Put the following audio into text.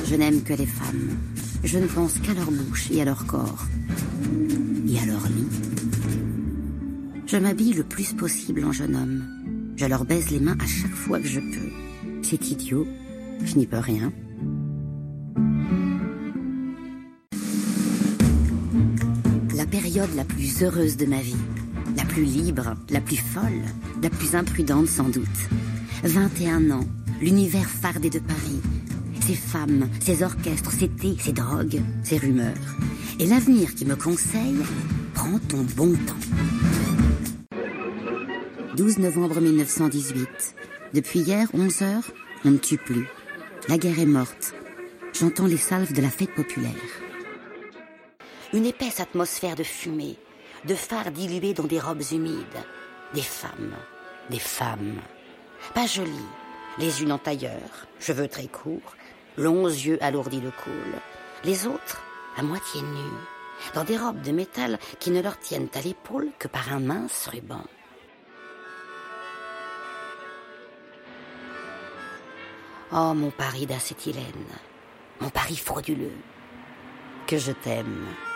je n'aime que les femmes. Je ne pense qu'à leur bouche et à leur corps. Et à leur lit. Je m'habille le plus possible en jeune homme. Je leur baise les mains à chaque fois que je peux. C'est idiot, je n'y peux rien. La période la plus heureuse de ma vie, la plus libre, la plus folle, la plus imprudente sans doute. 21 ans, l'univers fardé de Paris. Ces femmes, ces orchestres, ces thés, ces drogues, ces rumeurs. Et l'avenir qui me conseille, prends ton bon temps. 12 novembre 1918. Depuis hier, 11 heures, on ne tue plus. La guerre est morte. J'entends les salves de la fête populaire. Une épaisse atmosphère de fumée, de phares dilués dans des robes humides. Des femmes. Pas jolies, les unes en tailleur, cheveux très courts, longs yeux alourdis de coule. Les autres, à moitié nues, dans des robes de métal qui ne leur tiennent à l'épaule que par un mince ruban. Oh, mon Paris d'acétylène, mon Paris frauduleux, que je t'aime.